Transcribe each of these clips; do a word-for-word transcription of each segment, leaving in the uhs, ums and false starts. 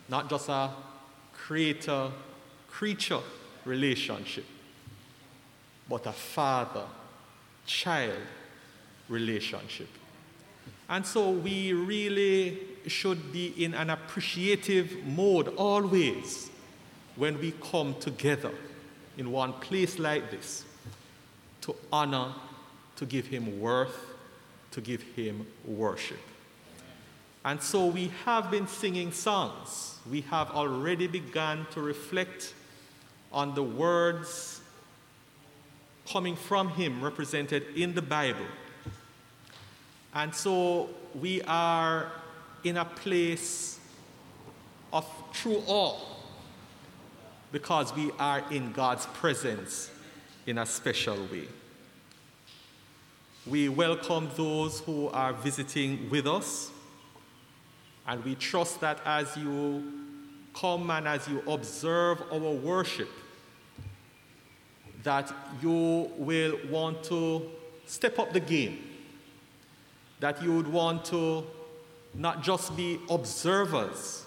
not just a creator-creature relationship, but a father-child relationship. And so we really should be in an appreciative mode always when we come together in one place like this to honor, to give him worth, to give him worship. And so we have been singing songs. We have already begun to reflect on the words coming from him represented in the Bible. And so we are in a place of true awe because we are in God's presence in a special way. We welcome those who are visiting with us, and we trust that as you come and as you observe our worship, that you will want to step up the game, that you would want to not just be observers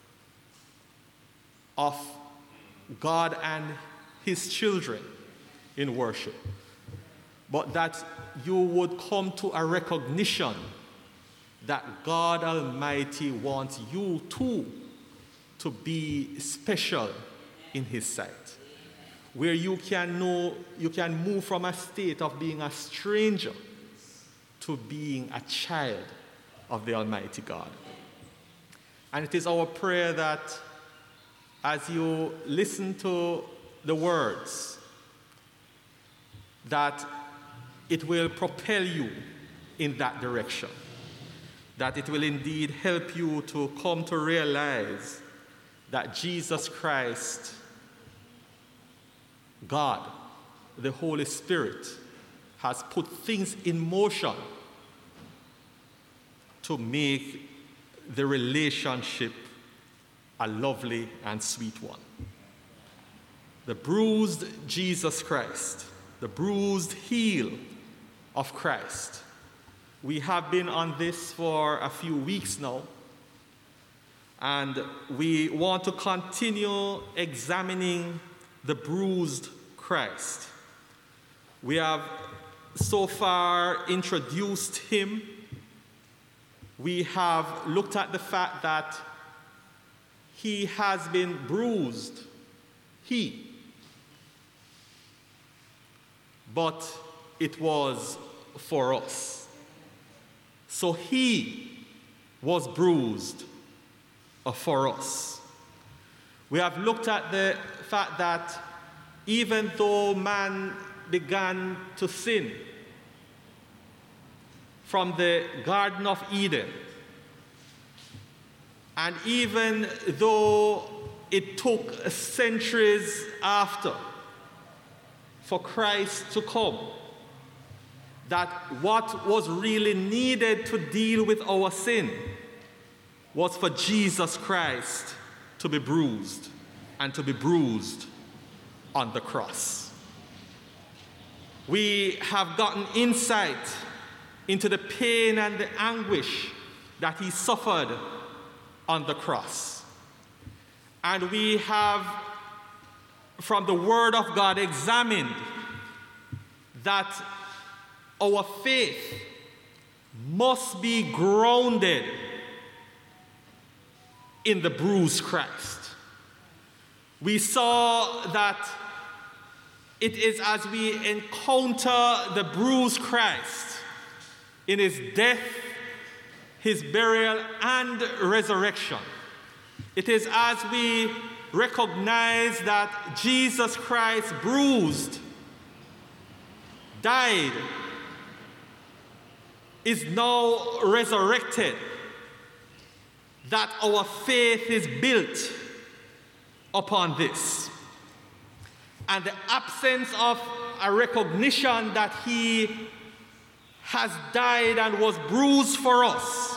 of God and his children in worship, but that you would come to a recognition that God Almighty wants you too to be special in his sight, where you can know, you can move from a state of being a stranger to being a child of the Almighty God. And it is our prayer that as you listen to the words, that it will propel you in that direction, that it will indeed help you to come to realize that Jesus Christ, God, the Holy Spirit, has put things in motion to make the relationship a lovely and sweet one. The bruised Jesus Christ, the bruised heel of Christ. We have been on this for a few weeks now, and we want to continue examining the bruised Christ. We have so far introduced him. We have looked at the fact that he has been bruised, he, but it was for us. So he was bruised for us. We have looked at the fact that even though man began to sin from the Garden of Eden, and even though it took centuries after for Christ to come, that what was really needed to deal with our sin was for Jesus Christ to be bruised, and to be bruised on the cross. We have gotten insight into the pain and the anguish that he suffered on the cross. And we have, from the Word of God, examined that our faith must be grounded in the bruised Christ. We saw that it is as we encounter the bruised Christ in his death, his burial, and resurrection. It is as we recognize that Jesus Christ bruised, died, is now resurrected, that our faith is built upon this. And the absence of a recognition that he has died and was bruised for us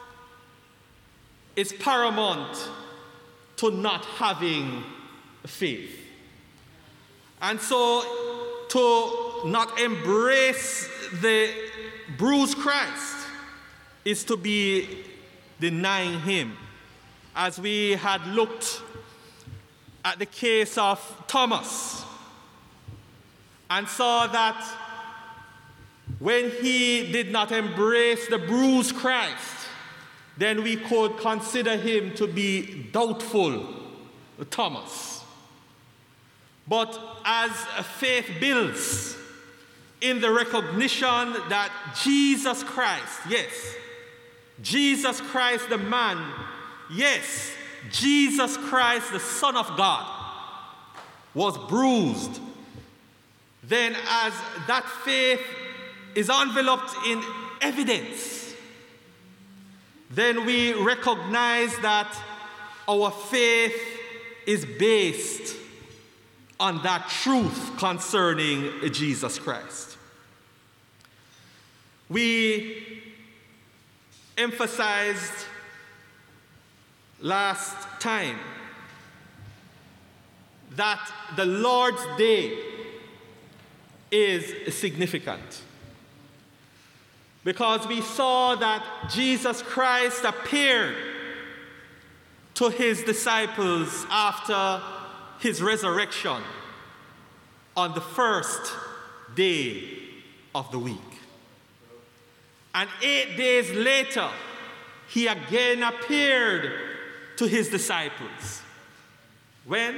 is paramount to not having faith. And so to not embrace the bruised Christ is to be denying him as we had looked at the case of Thomas and saw that when he did not embrace the bruised Christ, then we could consider him to be doubtful Thomas. But as faith builds in the recognition that Jesus Christ, yes, Jesus Christ the man, yes, Jesus Christ the Son of God was bruised, then as that faith is enveloped in evidence, then we recognize that our faith is based on that truth concerning Jesus Christ. We emphasized last time that the Lord's Day is significant because we saw that Jesus Christ appeared to his disciples after his resurrection on the first day of the week. And eight days later, he again appeared to his disciples. When?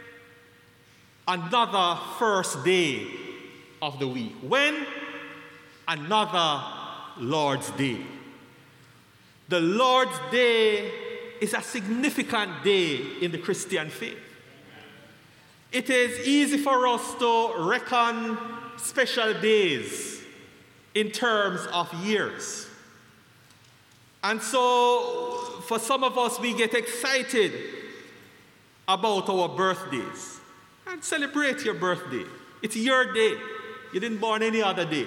Another first day of the week. When? Another Lord's Day. The Lord's Day is a significant day in the Christian faith. It is easy for us to reckon special days in terms of years. And so, for some of us, we get excited about our birthdays. And celebrate your birthday. It's your day. You didn't born any other day.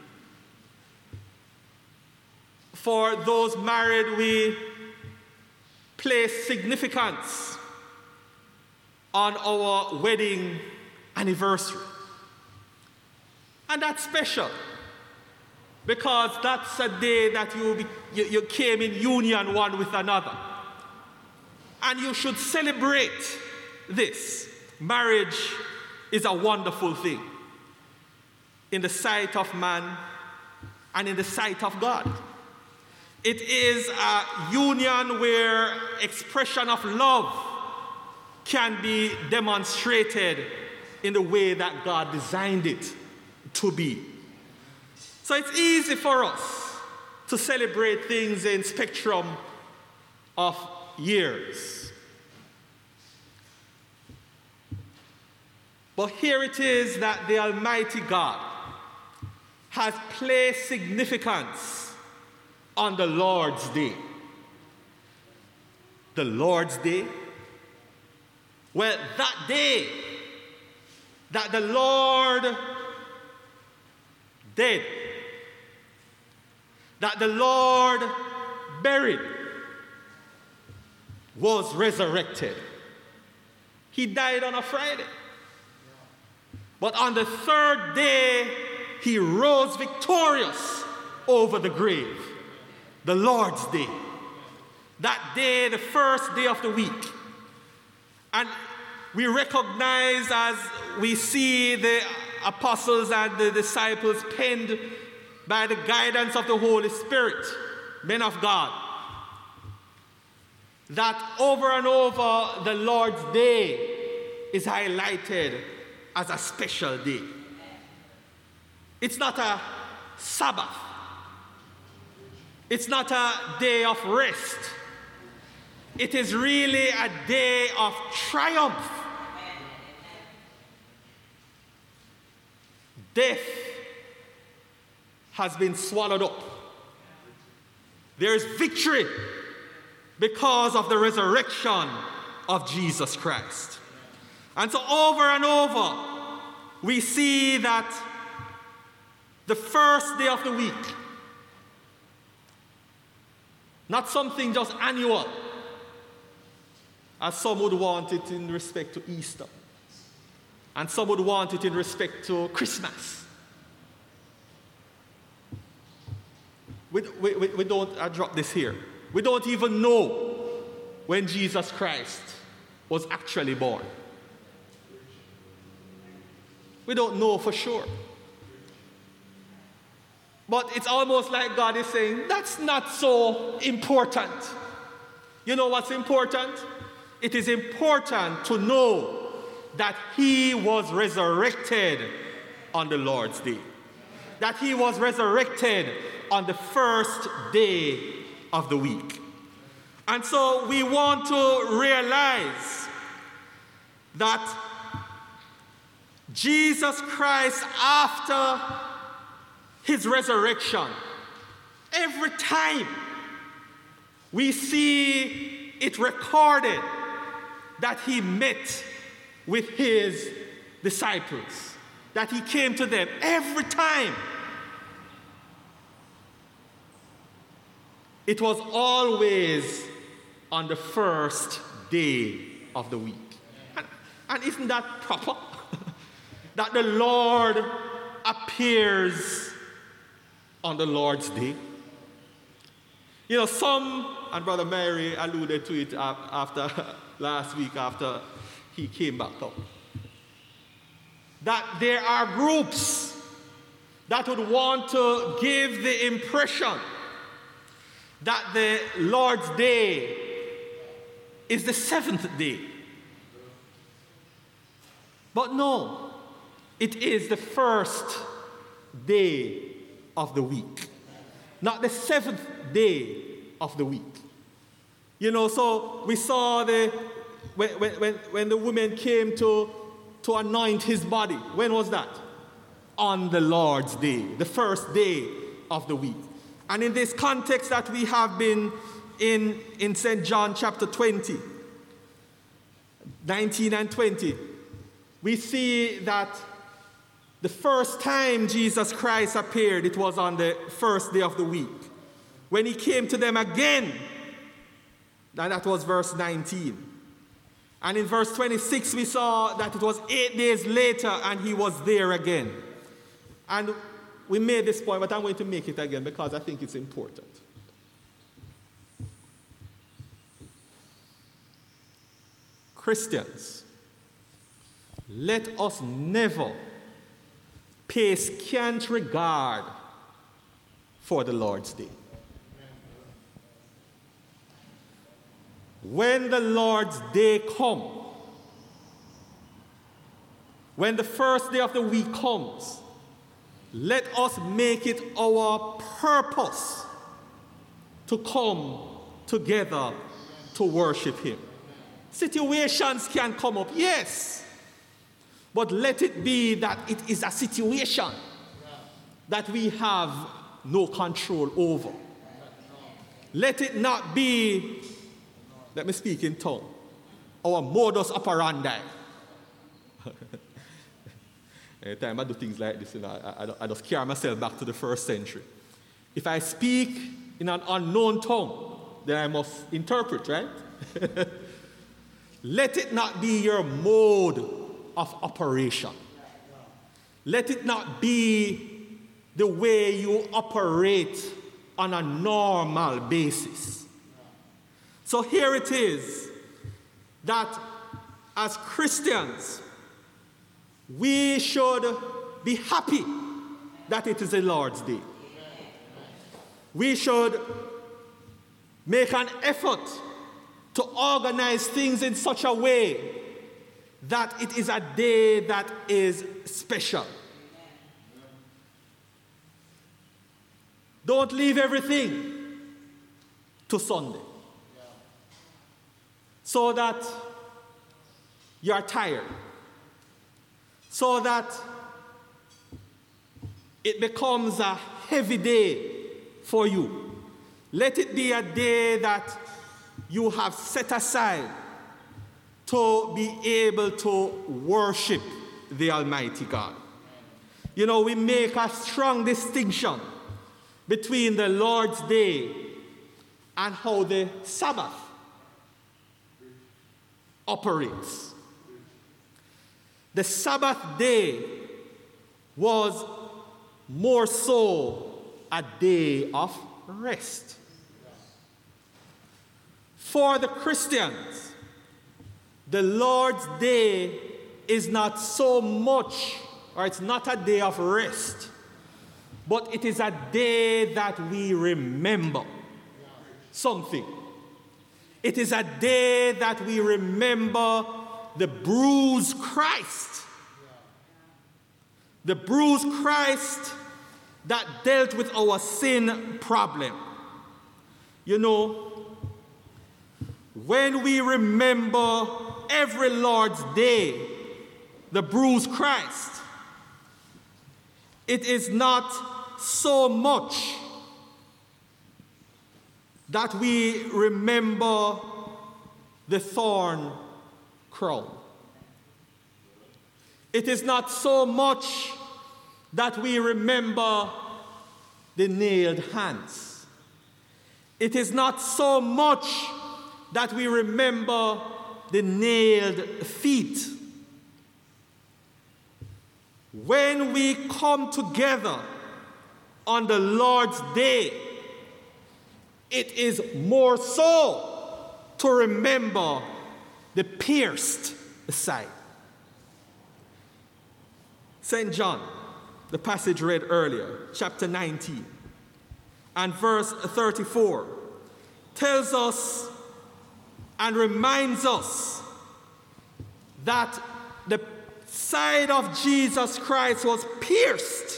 For those married, we place significance on our wedding anniversary. And that's special because that's a day that you, be, you, you came in union one with another. And you should celebrate this. Marriage is a wonderful thing in the sight of man and in the sight of God. It is a union where expression of love can be demonstrated in the way that God designed it to be. So it's easy for us to celebrate things in spectrum of years. But here it is that the Almighty God has placed significance on the Lord's Day. The Lord's Day? Well, that day that the Lord did, that the Lord buried, was resurrected. He died on a Friday. But on the third day, he rose victorious over the grave. The Lord's Day. That day, the first day of the week. And we recognize as we see the apostles and the disciples penned by the guidance of the Holy Spirit, men of God, that over and over the Lord's Day is highlighted as a special day. It's not a Sabbath. It's not a day of rest. It is really a day of triumph. Death has been swallowed up. There is victory because of the resurrection of Jesus Christ. And so over and over, we see that the first day of the week, not something just annual, as some would want it in respect to Easter, and some would want it in respect to Christmas. We, we, we don't, I drop this here. We don't even know when Jesus Christ was actually born? We don't know for sure. But it's almost like God is saying, that's not so important. You know what's important? It is important to know that he was resurrected on the Lord's day. That he was resurrected on the first day of the week. And so we want to realize that Jesus Christ, after his resurrection, every time we see it recorded that he met with his disciples, that he came to them every time. It was always on the first day of the week. And, and isn't that proper? That the Lord appears on the Lord's day. You know, some, and Brother Mary alluded to it after last week after he came back up, that there are groups that would want to give the impression that the Lord's day is the seventh day. But no, it is the first day of the week, not the seventh day of the week. You know, so we saw the when when when the woman came to to anoint his body. When was that? On the Lord's day, the first day of the week. And in this context that we have been in in Saint John chapter twenty, nineteen and twenty, we see that the first time Jesus Christ appeared, it was on the first day of the week. When he came to them again, and that was verse nineteen. And in verse twenty-six, we saw that it was eight days later and he was there again. And we made this point, but I'm going to make it again because I think it's important. Christians, let us never pay scant regard for the Lord's day. When the Lord's day comes, when the first day of the week comes, let us make it our purpose to come together to worship him. Situations can come up, yes, but let it be that it is a situation that we have no control over. Let it not be, let me speak in tongue, our modus operandi. Every time I do things like this, you know, I, I, I just carry myself back to the first century. If I speak in an unknown tongue, then I must interpret, right? Let it not be your mode of operation. Let it not be the way you operate on a normal basis. So here it is that as Christians, we should be happy that it is the Lord's day. We should make an effort to organize things in such a way that it is a day that is special. Don't leave everything to Sunday so that you are tired, so that it becomes a heavy day for you. Let it be a day that you have set aside to be able to worship the Almighty God. You know, we make a strong distinction between the Lord's day and how the Sabbath operates. The Sabbath day was more so a day of rest. For the Christians, the Lord's Day is not so much, or it's not a day of rest, but it is a day that we remember something. It is a day that we remember the bruised Christ. The bruised Christ that dealt with our sin problem. You know, when we remember every Lord's Day, the bruised Christ, it is not so much that we remember the thorn crown. It is not so much that we remember the nailed hands. It is not so much that we remember the nailed feet. When we come together on the Lord's Day, it is more so to remember the pierced side. Saint John, the passage read earlier, chapter nineteen, and verse thirty-four, tells us and reminds us that the side of Jesus Christ was pierced.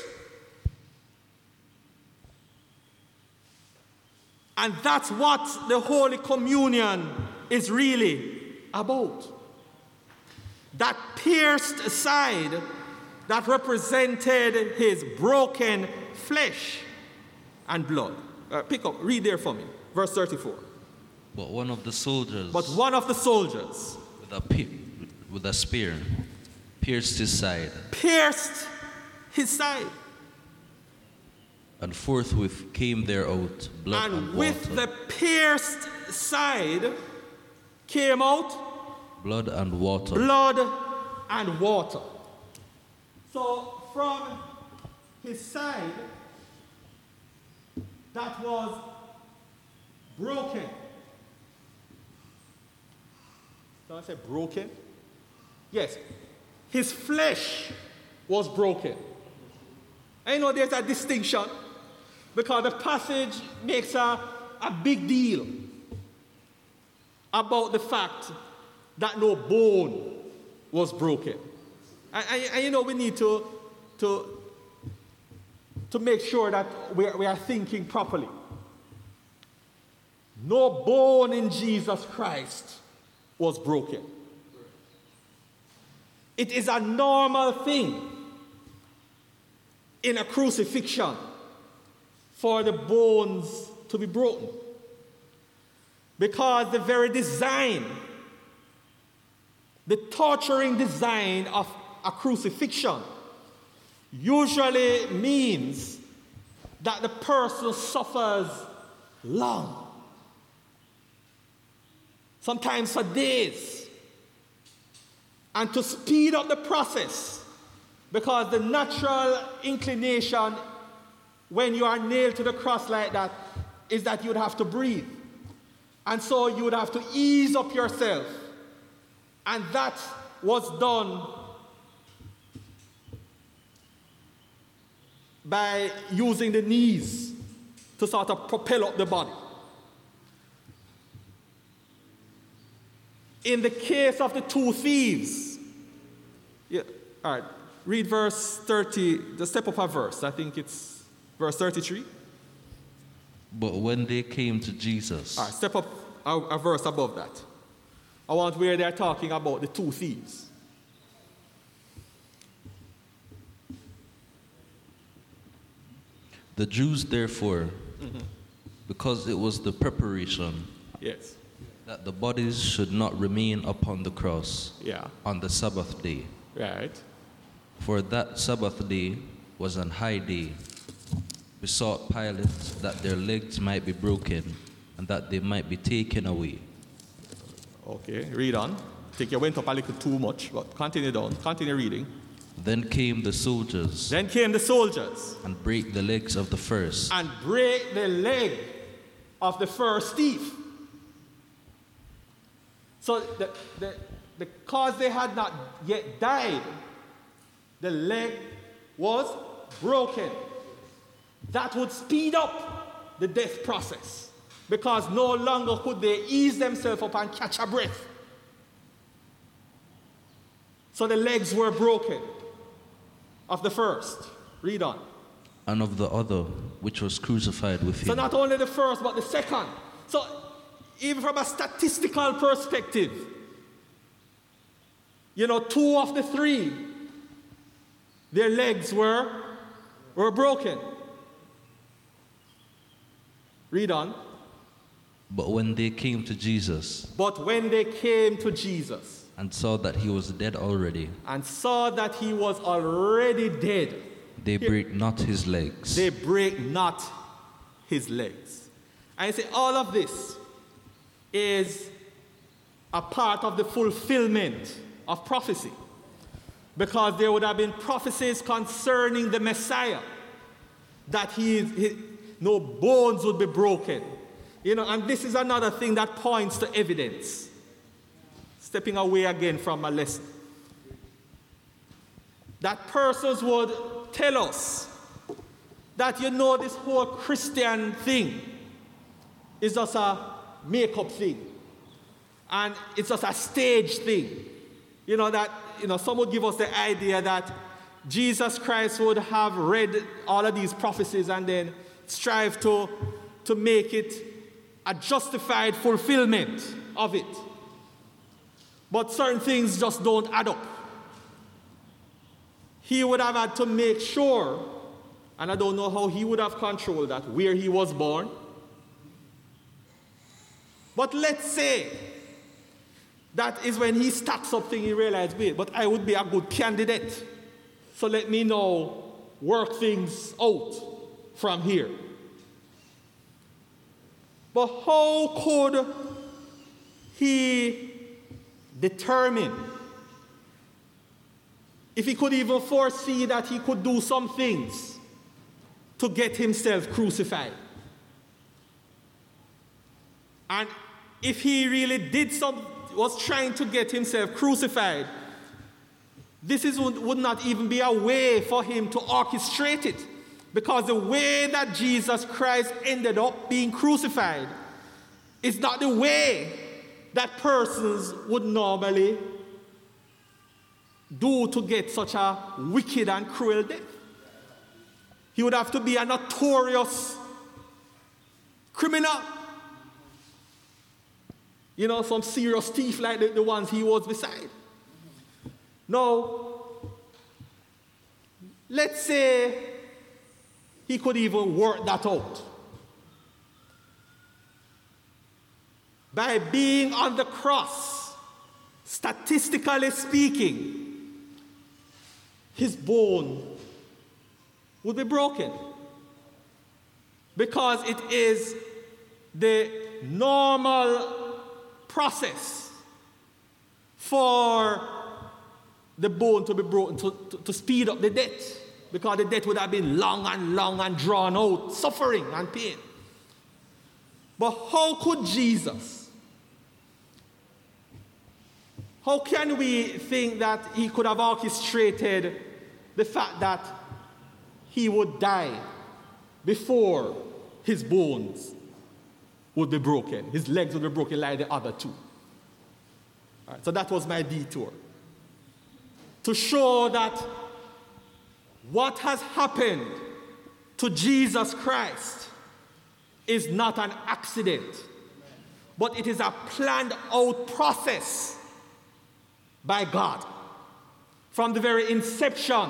And that's what the Holy Communion is really about. That pierced side that represented his broken flesh and blood. Uh, pick up, read there for me, verse thirty-four. But one of the soldiers, But one of the soldiers, with a, pi- with a spear, pierced his side. Pierced his side. And forthwith came there out blood and, And with water. the pierced side came out blood and water. blood and water. So from his side that was broken. Can I say broken? Yes. His flesh was broken. I know there's a distinction because the passage makes a, a big deal about the fact that no bone was broken. And, and, and you know, we need to, to, to make sure that we are, we are thinking properly. No bone in Jesus Christ was broken. It is a normal thing in a crucifixion for the bones to be broken. Because the very design, the torturing design of a crucifixion usually means that the person suffers long. Sometimes for days. And to speed up the process, because the natural inclination when you are nailed to the cross like that is that you would have to breathe. And so you would have to ease up yourself. And that was done by using the knees to sort of propel up the body. In the case of the two thieves, yeah, all right, read verse thirty, the step up a verse. I think it's verse thirty-three. But when they came to Jesus, All right, step up a, a verse above that. I want where they're talking about the two thieves. the Jews therefore, Mm-hmm. because it was the preparation Yes. that the bodies should not remain upon the cross Yeah. on the Sabbath day. Right. For that Sabbath day was an high day, besought Pilate that their legs might be broken and that they might be taken away. Okay, read on. I think you went up a little too much, but continue down. Continue reading. Then came the soldiers Then came the soldiers and brake the legs of the first and break the leg of the first thief. So the, the, because they had not yet died, the leg was broken. That would speed up the death process, because no longer could they ease themselves up and catch a breath. So the legs were broken of the first. Read on. And of the other, which was crucified with him. So not only the first, but the second. So even from a statistical perspective, you know, two of the three, their legs were, were broken. Read on. But when they came to Jesus. But when they came to Jesus. And saw that he was dead already. And saw that he was already dead. They break not his legs. They break not his legs. And I say all of this is a part of the fulfillment of prophecy. Because there would have been prophecies concerning the Messiah. That he, he no bones would be broken. You know, and this is another thing that points to evidence. Stepping away again from my lesson. That persons would tell us that, you know, this whole Christian thing is just a make-up thing. And it's just a stage thing. You know, that, you know, some would give us the idea that Jesus Christ would have read all of these prophecies and then strive to, to make it a justified fulfillment of it. But certain things just don't add up. He would have had to make sure, and I don't know how he would have controlled that, where he was born. But let's say that is when he starts something, he realized, wait, but I would be a good candidate. So let me now work things out from here. But how could he determine, if he could even foresee that he could do some things to get himself crucified? And if he really did some, was trying to get himself crucified, this is, would, would not even be a way for him to orchestrate it. Because the way that Jesus Christ ended up being crucified is not the way that persons would normally do to get such a wicked and cruel death. He would have to be a notorious criminal. You know, some serious thief like the, the ones he was beside. Now, let's say he could even work that out. By being on the cross, statistically speaking, his bone would be broken. Because it is the normal process for the bone to be broken, to, to, to speed up the death. Because the death would have been long and long and drawn out, suffering and pain. But how could Jesus, how can we think that he could have orchestrated the fact that he would die before his bones would be broken, his legs would be broken like the other two? All right, so that was my detour. To show that what has happened to Jesus Christ is not an accident, but it is a planned out process by God from the very inception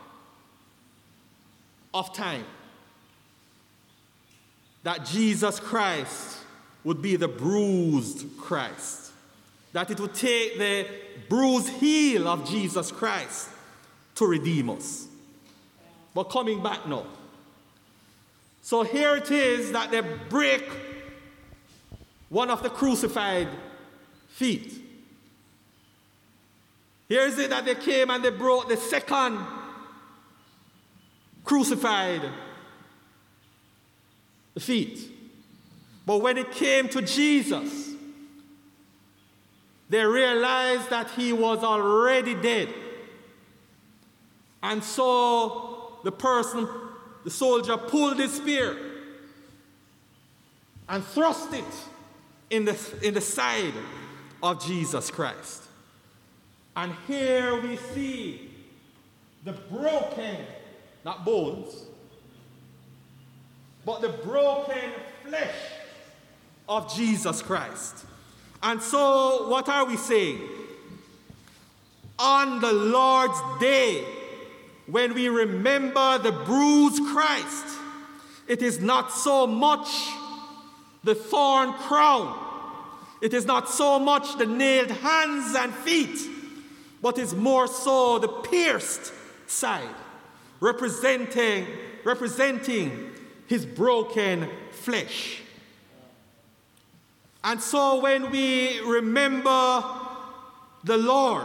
of time. That Jesus Christ would be the bruised Christ. That it would take the bruised heel of Jesus Christ to redeem us. But coming back now. So here it is that they break one of the crucified feet. Here is it that they came and they brought the second crucified feet. But when it came to Jesus, they realized that he was already dead. And so the person, the soldier, pulled his spear and thrust it in the, in the side of Jesus Christ. And here we see the broken, not bones, but the broken flesh of Jesus Christ. And so, what are we saying? On the Lord's day, when we remember the bruised Christ, it is not so much the thorn crown, it is not so much the nailed hands and feet, but is more so the pierced side, representing, representing his broken flesh. And so when we remember the Lord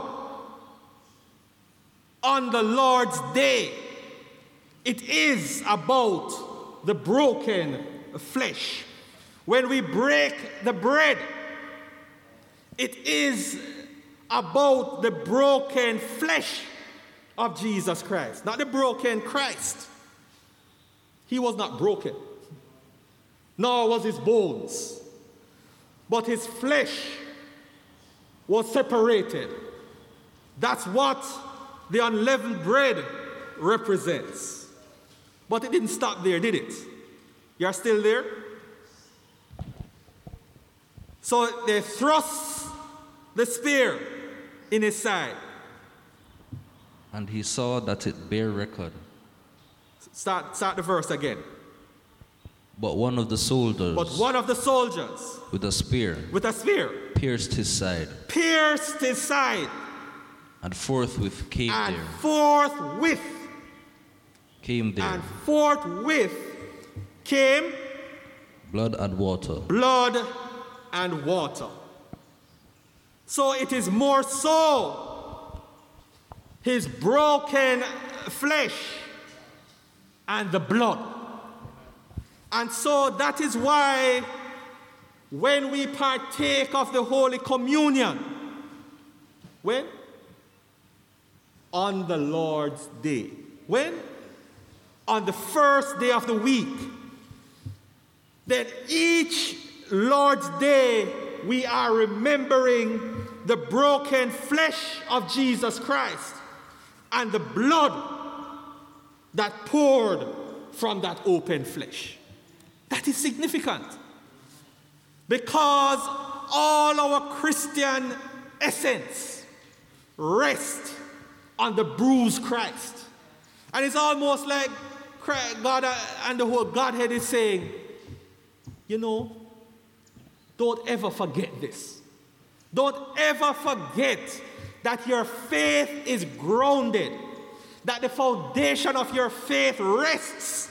on the Lord's day, it is about the broken flesh. When we break the bread, it is about the broken flesh of Jesus Christ, not the broken Christ. He was not broken, nor was his bones, but his flesh was separated. That's what the unleavened bread represents. But it didn't stop there, did it? You're still there? So they thrust the spear in his side. And he saw that it bare record. Start, start the verse again. But one of the soldiers, But one of the soldiers, with a spear, with a spear, pierced his side, pierced his side, and forthwith came and there, forthwith, came there, and forthwith came blood and water. blood and water. So it is more so his broken flesh and the blood. And so that is why when we partake of the Holy Communion, when? On the Lord's day. When? On the first day of the week. Then each Lord's day we are remembering the broken flesh of Jesus Christ and the blood that poured from that open flesh. That is significant, because all our Christian essence rests on the bruised Christ. And it's almost like God and the whole Godhead is saying, you know, don't ever forget this. Don't ever forget that your faith is grounded, that the foundation of your faith rests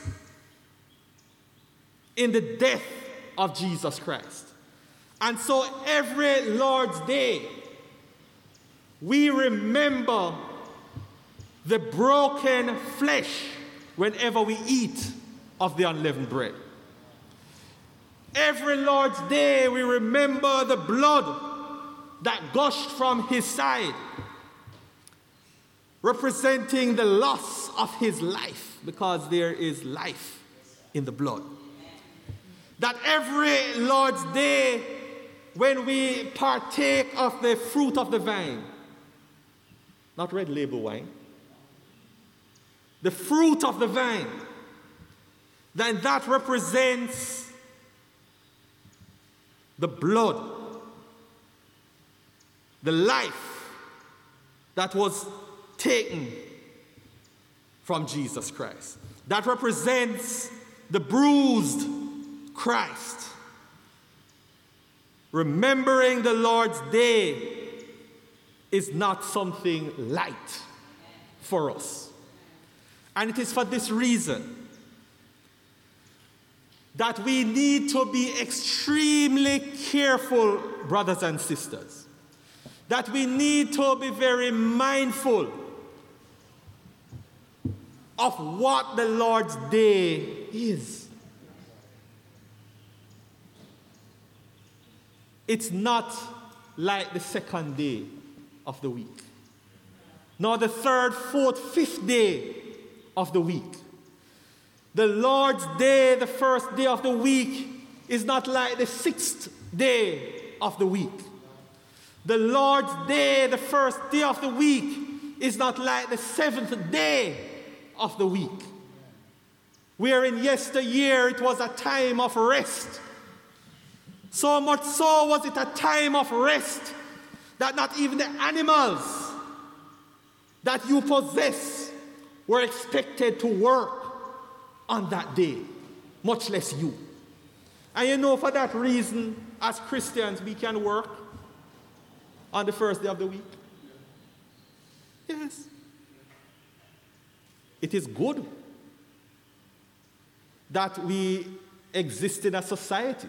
in the death of Jesus Christ. And so every Lord's Day, we remember the broken flesh whenever we eat of the unleavened bread. Every Lord's Day, we remember the blood that gushed from his side, representing the loss of his life, because there is life in the blood. That every Lord's Day, when we partake of the fruit of the vine, not red label wine, the fruit of the vine, then that represents the blood, the life that was taken from Jesus Christ. That represents the bruised Christ. Remembering the Lord's Day is not something light for us. And it is for this reason that we need to be extremely careful, brothers and sisters. That we need to be very mindful of what the Lord's Day is. It's not like the second day of the week, nor the third, fourth, fifth day of the week. The Lord's day, the first day of the week, is not like the sixth day of the week. The Lord's day, the first day of the week, is not like the seventh day of the week. Where in yesteryear it was a time of rest. So much so was it a time of rest that not even the animals that you possess were expected to work on that day, much less you. And you know, for that reason, as Christians, we can work on the first day of the week. Yes. It is good that we exist in a society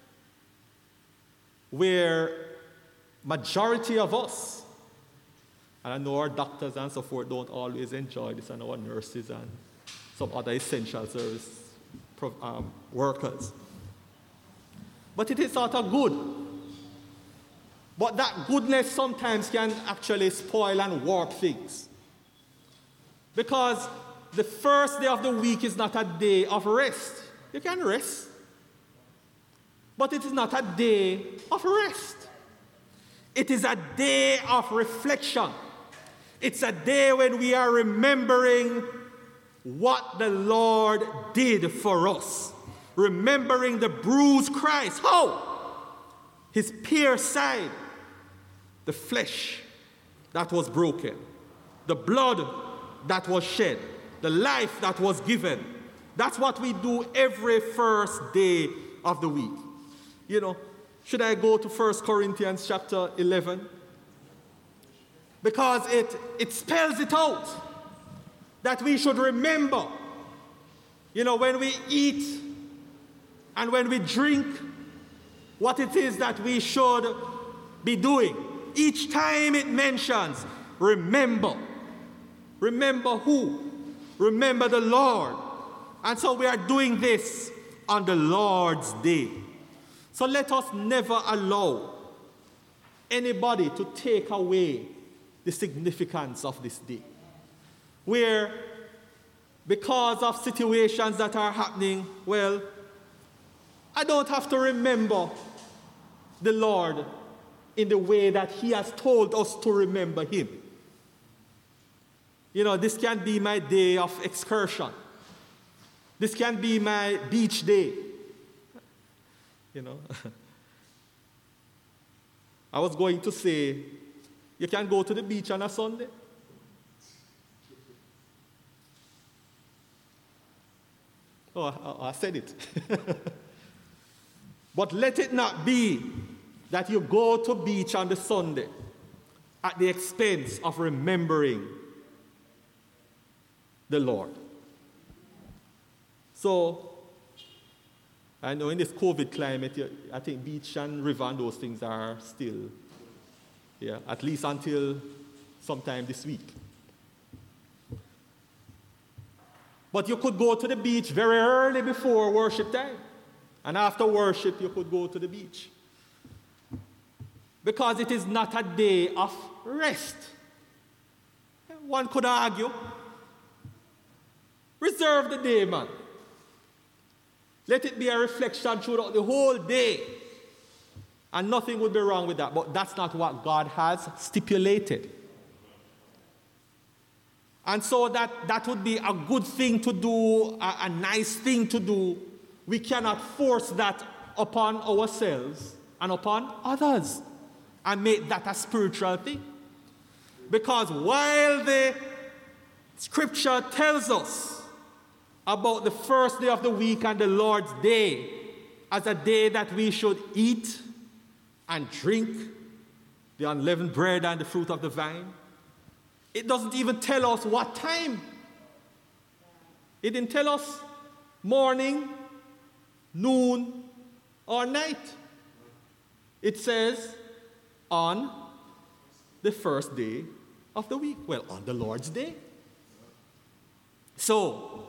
where majority of us, and I know our doctors and so forth don't always enjoy this, and our nurses and some other essential service um, workers. But it is sort of good. But that goodness sometimes can actually spoil and warp things. Because the first day of the week is not a day of rest. You can rest. But it is not a day of rest. It is a day of reflection. It's a day when we are remembering what the Lord did for us. Remembering the bruised Christ. How? His pierced side. The flesh that was broken. The blood that was shed. The life that was given. That's what we do every first day of the week. You know, should I go to First Corinthians chapter eleven? Because it, it spells it out that we should remember, you know, when we eat and when we drink, what it is that we should be doing. Each time it mentions, remember. Remember who? Remember the Lord. And so we are doing this on the Lord's day. So let us never allow anybody to take away the significance of this day. Where, because of situations that are happening, well, I don't have to remember the Lord in the way that He has told us to remember Him. You know, this can be my day of excursion. This can be my beach day. You know, I was going to say, you can go to the beach on a Sunday. Oh, I, I said it. But let it not be that you go to beach on the Sunday at the expense of remembering the Lord. So, I know in this COVID climate, I think beach and river and those things are still, yeah, at least until sometime this week. But you could go to the beach very early before worship time. And after worship, you could go to the beach. Because it is not a day of rest. One could argue, reserve the day, man. Let it be a reflection throughout the whole day. And nothing would be wrong with that. But that's not what God has stipulated. And so that, that would be a good thing to do, a, a nice thing to do. We cannot force that upon ourselves and upon others and make that a spiritual thing. Because while the scripture tells us about the first day of the week and the Lord's day as a day that we should eat and drink the unleavened bread and the fruit of the vine, it doesn't even tell us what time. It didn't tell us morning, noon, or night. It says on the first day of the week. Well, on the Lord's day. So,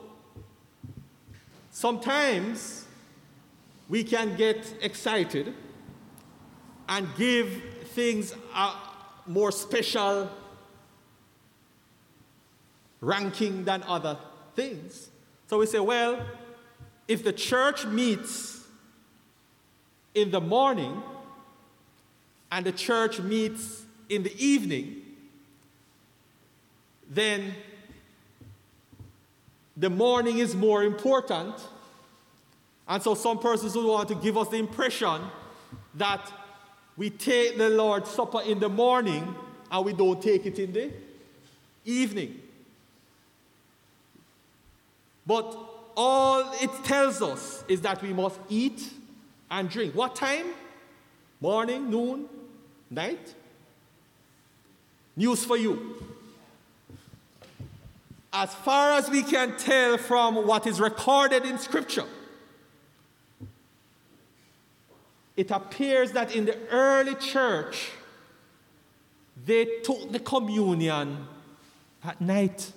sometimes we can get excited and give things are more special ranking than other things. So we say, well, if the church meets in the morning and the church meets in the evening, then the morning is more important. And so some persons would want to give us the impression that we take the Lord's Supper in the morning and we don't take it in the evening. But all it tells us is that we must eat and drink. What time? Morning, noon, night? News for you. As far as we can tell from what is recorded in Scripture, it appears that in the early church, they took the communion at night.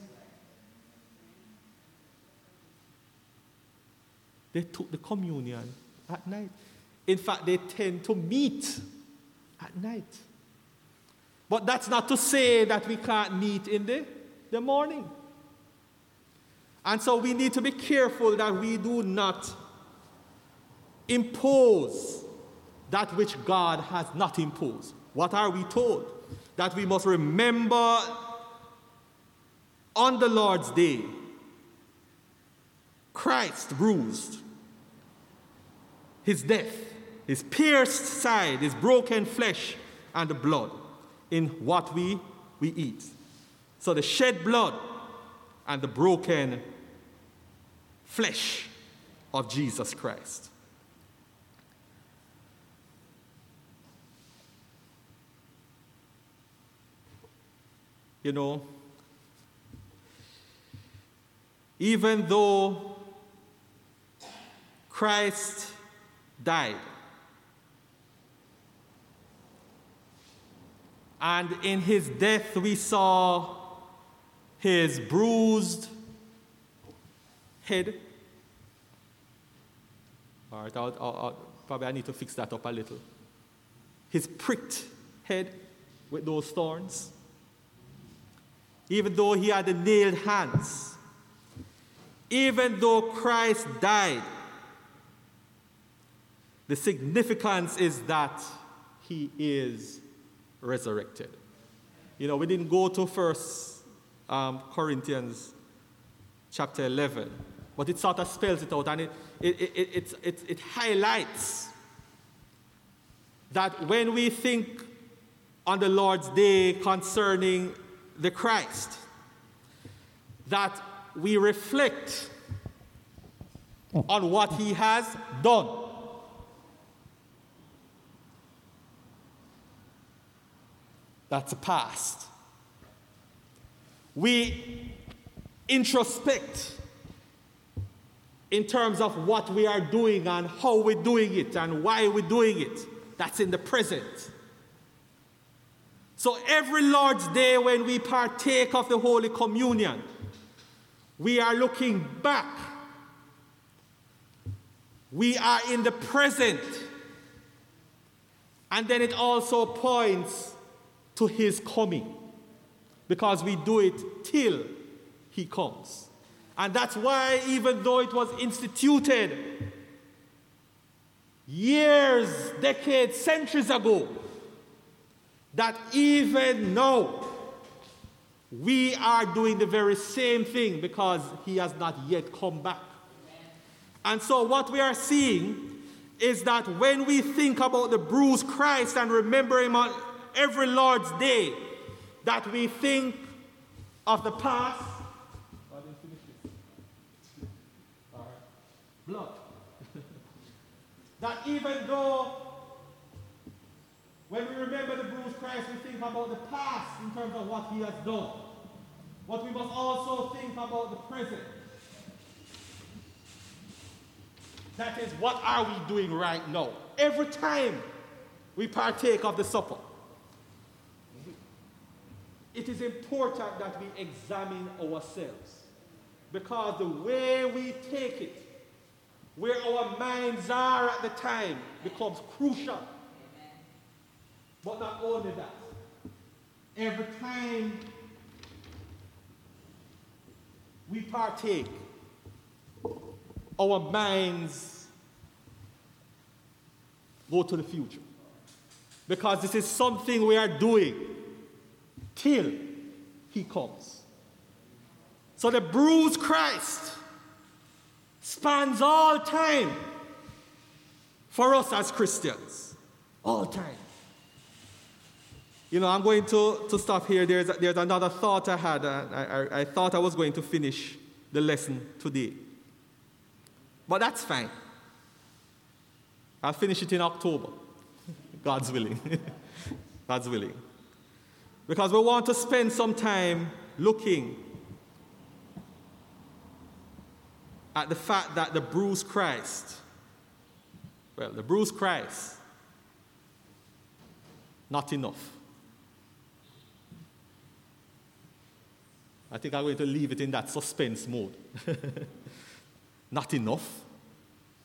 They took the communion at night. In fact, they tend to meet at night. But that's not to say that we can't meet in the, the morning. And so we need to be careful that we do not impose that which God has not imposed. What are we told? That we must remember on the Lord's day, Christ bruised, his death, his pierced side, his broken flesh, and the blood in what we, we eat. So the shed blood and the broken flesh of Jesus Christ. You know, even though Christ died, and in his death we saw his bruised head. All right, I'll, I'll, I'll, probably I need to fix that up a little. His pricked head with those thorns. Even though he had the nailed hands. Even though Christ died, the significance is that he is resurrected. You know, we didn't go to First um, Corinthians chapter eleven, but it sort of spells it out, and it, it, it, it, it, it highlights that when we think on the Lord's day concerning the Christ, that we reflect on what he has done. That's the past. We introspect in terms of what we are doing and how we're doing it and why we're doing it. That's in the present. So every Lord's Day when we partake of the Holy Communion, we are looking back. We are in the present. And then it also points to his coming, because we do it till he comes. And that's why, even though it was instituted years, decades, centuries ago, that even now we are doing the very same thing, because he has not yet come back. And so what we are seeing is that when we think about the bruised Christ and remember him on every Lord's Day, that we think of the past. Oh, I didn't finish this. All right. Blood. That even though when we remember the bruised Christ, we think about the past in terms of what he has done. But we must also think about the present. That is, what are we doing right now? Every time we partake of the supper, it is important that we examine ourselves, because the way we take it, where our minds are at the time, becomes crucial. But not only that, every time we partake, our minds go to the future. Because this is something we are doing till he comes. So the bruised Christ spans all time for us as Christians. All time. You know, I'm going to, to stop here. There's, there's another thought I had. Uh, I, I, I thought I was going to finish the lesson today. But that's fine. I'll finish it in October. God's willing. God's willing. Because we want to spend some time looking at the fact that the bruised Christ, well, the bruised Christ, not enough. I think I'm going to leave it in that suspense mode. Not enough.